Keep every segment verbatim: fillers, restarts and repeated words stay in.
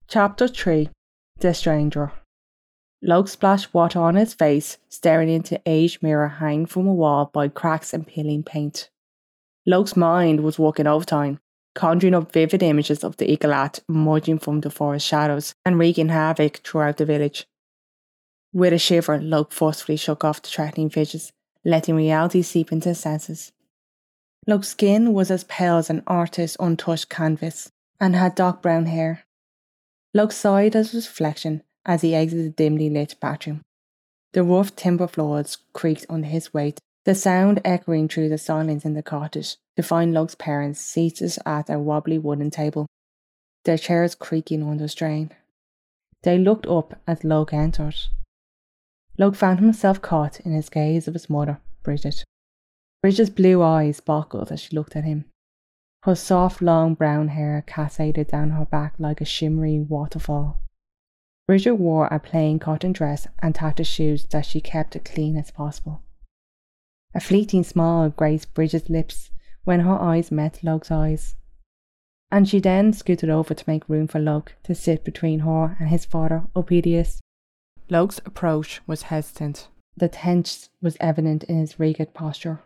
Chapter three. The Stranger. Luke splashed water on his face, staring into aged mirror hanging from a wall by cracks and peeling paint. Luke's mind was working overtime, conjuring up vivid images of the Eagleat emerging from the forest shadows and wreaking havoc throughout the village. With a shiver, Luke forcefully shook off the threatening visions, letting reality seep into his senses. Luke's skin was as pale as an artist's untouched canvas, and had dark brown hair. Luke sighed at his reflection as he exited the dimly lit bathroom. The rough timber floors creaked under his weight, the sound echoing through the silence in the cottage to find Luke's parents seated at a wobbly wooden table, their chairs creaking under strain. They looked up as Luke entered. Luke found himself caught in his gaze of his mother, Bridget. Bridget's blue eyes sparkled as she looked at him. Her soft, long brown hair cascaded down her back like a shimmering waterfall. Bridget wore a plain cotton dress and tattered shoes that she kept as clean as possible. A fleeting smile graced Bridget's lips when her eyes met Luke's eyes, and she then scooted over to make room for Luke to sit between her and his father, Opidius. Luke's approach was hesitant. The tension was evident in his rigid posture.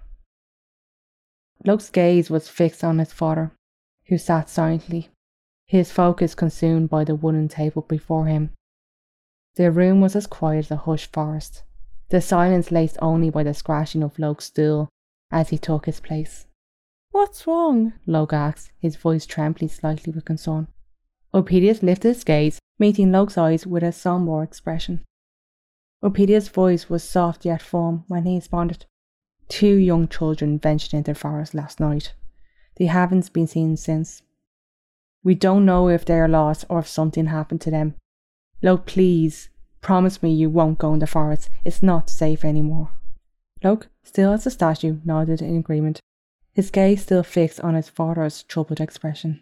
Luke's gaze was fixed on his father, who sat silently, his focus consumed by the wooden table before him. The room was as quiet as a hushed forest, the silence laced only by the scratching of Luke's stool as he took his place. "What's wrong?" Luke asked, his voice trembling slightly with concern. Opidius lifted his gaze, meeting Luke's eyes with a sombre expression. Opidius' voice was soft yet firm when he responded. Two young children ventured into the forest last night. They haven't been seen since. We don't know if they are lost or if something happened to them. Luke, please, promise me you won't go in the forest. It's not safe anymore. Luke, still as a statue, nodded in agreement, his gaze still fixed on his father's troubled expression.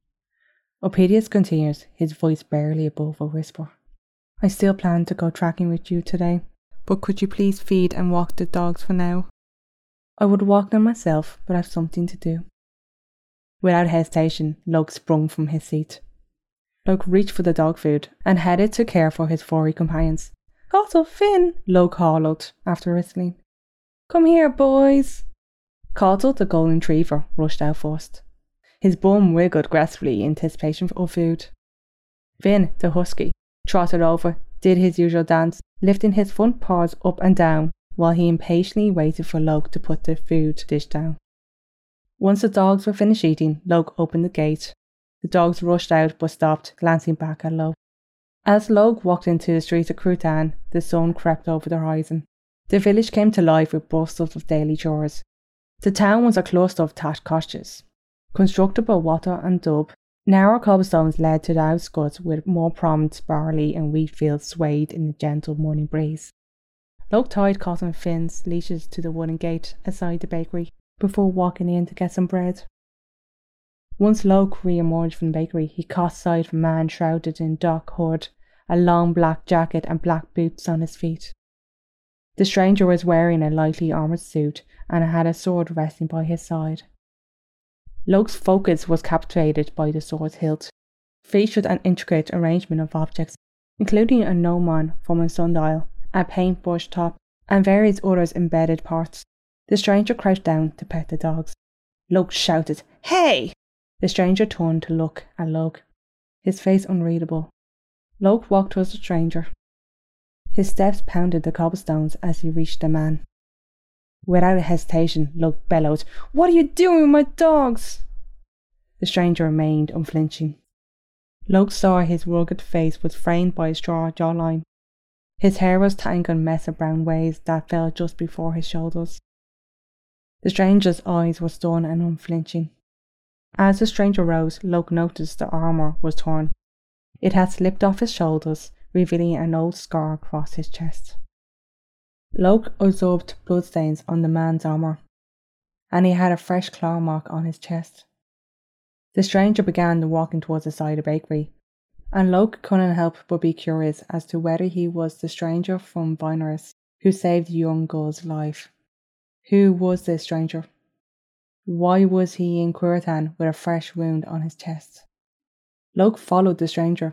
Opidius continues, his voice barely above a whisper. I still plan to go tracking with you today, but could you please feed and walk the dogs for now? I would walk them myself, but I have something to do. Without hesitation, Luke sprung from his seat. Luke reached for the dog food and headed to care for his furry companions. Cottle, Finn, Luke hollered after whistling. Come here, boys. Cottle, the golden retriever, rushed out first. His bum wiggled gracefully in anticipation of food. Finn, the husky, trotted over, did his usual dance, lifting his front paws up and down, while he impatiently waited for Luke to put the food dish down. Once the dogs were finished eating, Luke opened the gate. The dogs rushed out but stopped, glancing back at Luke. As Luke walked into the streets of Crutan, the sun crept over the horizon. The village came to life with bustles of daily chores. The town was a cluster of thatched cottages, constructed by Water and Dub. Narrow cobblestones led to the outskirts with more prominent barley and wheat fields swayed in the gentle morning breeze. Luke tied Cotton Finn's leashes to the wooden gate outside the bakery before walking in to get some bread. Once Luke re-emerged from the bakery, he caught sight of a man shrouded in dock hood, a long black jacket and black boots on his feet. The stranger was wearing a lightly armoured suit and had a sword resting by his side. Luke's focus was captivated by the sword's hilt, featured an intricate arrangement of objects, including a gnomon from a sundial, a paintbrush top, and various other embedded parts. The stranger crouched down to pet the dogs. Luke shouted, Hey! The stranger turned to look at Luke, his face unreadable. Luke walked towards the stranger. His steps pounded the cobblestones as he reached the man. Without a hesitation, Luke bellowed, What are you doing with my dogs? The stranger remained unflinching. Luke saw his rugged face was framed by a straw jawline. His hair was tangled in a mess of brown waves that fell just before his shoulders. The stranger's eyes were stern and unflinching. As the stranger rose, Luke noticed the armour was torn. It had slipped off his shoulders, revealing an old scar across his chest. Luke observed bloodstains on the man's armour, and he had a fresh claw mark on his chest. The stranger began walking towards the side of the bakery, and Luke couldn't help but be curious as to whether he was the stranger from Vinerus who saved the young girl's life. Who was this stranger? Why was he in Crutan with a fresh wound on his chest? Luke followed the stranger,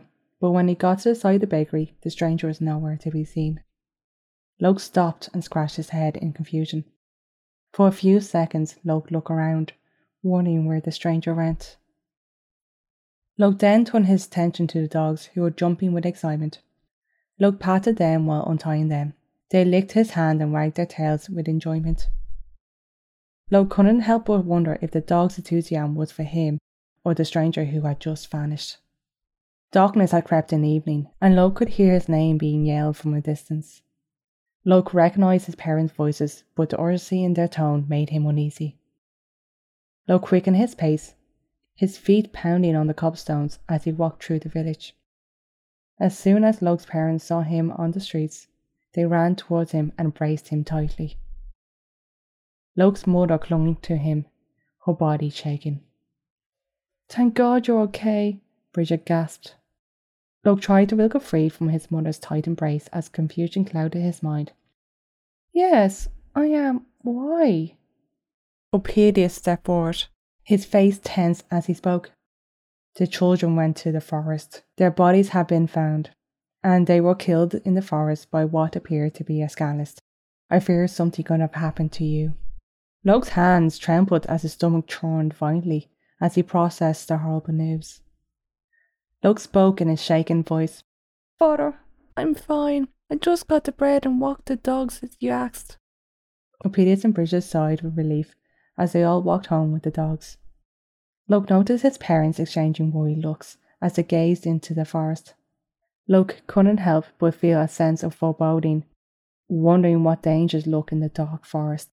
But when he got to the side of the bakery, the stranger was nowhere to be seen. Luke stopped and scratched his head in confusion. For a few seconds, Luke looked around, wondering where the stranger went. Luke then turned his attention to the dogs, who were jumping with excitement. Luke patted them while untying them. They licked his hand and wagged their tails with enjoyment. Luke couldn't help but wonder if the dog's enthusiasm was for him or the stranger who had just vanished. Darkness had crept in the evening, and Luke could hear his name being yelled from a distance. Luke recognised his parents' voices, but the urgency in their tone made him uneasy. Luke quickened his pace, his feet pounding on the cobblestones as he walked through the village. As soon as Luke's parents saw him on the streets, they ran towards him and embraced him tightly. Luke's mother clung to him, her body shaking. "Thank God you're okay," Bridget gasped. Luke tried to wriggle free from his mother's tight embrace as confusion clouded his mind. "Yes, I am. Why?" Opedius stepped forward, his face tense as he spoke. The children went to the forest. Their bodies had been found, and they were killed in the forest by what appeared to be a Scalist. I fear something could have happened to you. Luke's hands trembled as his stomach churned violently as he processed the horrible news. Luke spoke in a shaken voice. "Father, I'm fine. I just got the bread and walked the dogs as you asked." Opedius and Bridget sighed with relief as they all walked home with the dogs. Luke noticed his parents exchanging worried looks as they gazed into the forest. Luke couldn't help but feel a sense of foreboding, wondering what dangers lurked in the dark forest.